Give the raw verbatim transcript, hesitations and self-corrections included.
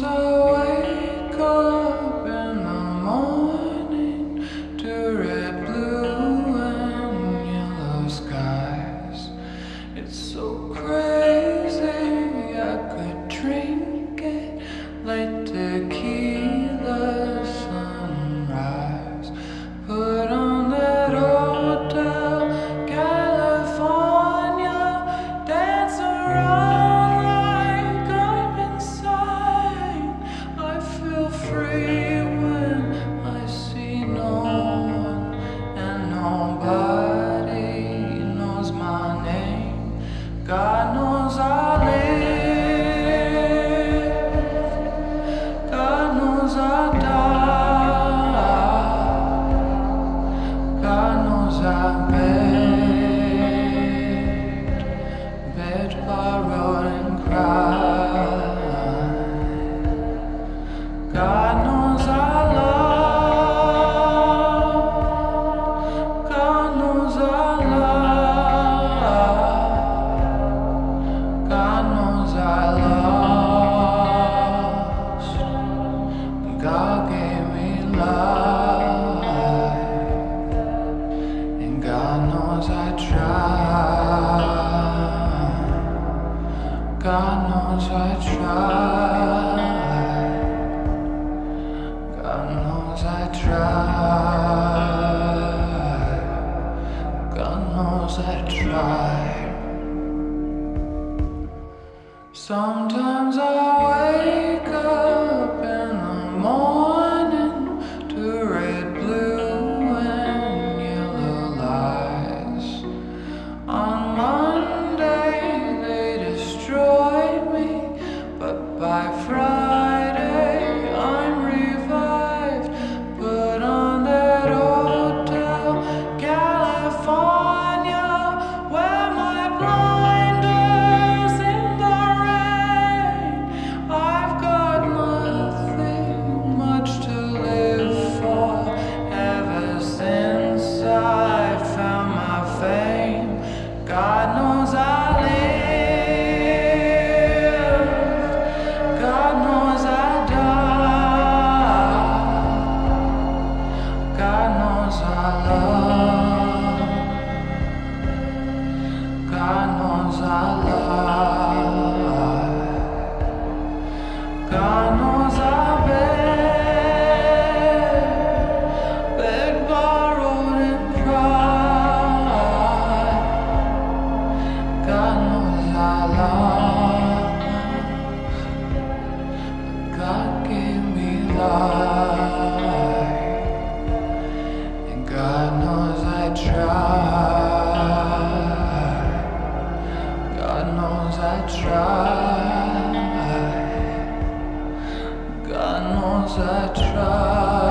I wake up in the morning to red, blue, and yellow skies. It's so crazy, I could drink it like tequila sunrise. Put on that Hotel California, dance around like I'm inside. I feel free when I see no one and nobody knows my name. God knows I live, God knows I die, God knows I begged, begged, borrowed and cried. God knows I love, God knows I love, God knows I lost. God gave me life, and God knows I tried. God knows I tried. God knows I tried. God knows I tried. Sometimes I wake up in the morning to red, blue, and yellow lights. On Monday they destroy me, but by Friday I'm revived. Put on that Hotel California, wear my blinders in the rain. I've got nothing much to live for ever since I found my fame. God knows I live, God knows I die, God knows I love, God knows I lie, God knows I beg, beg, borrowed and cried. God knows I lost, God gave me life, and God knows I tried. God knows I tried. God knows I tried.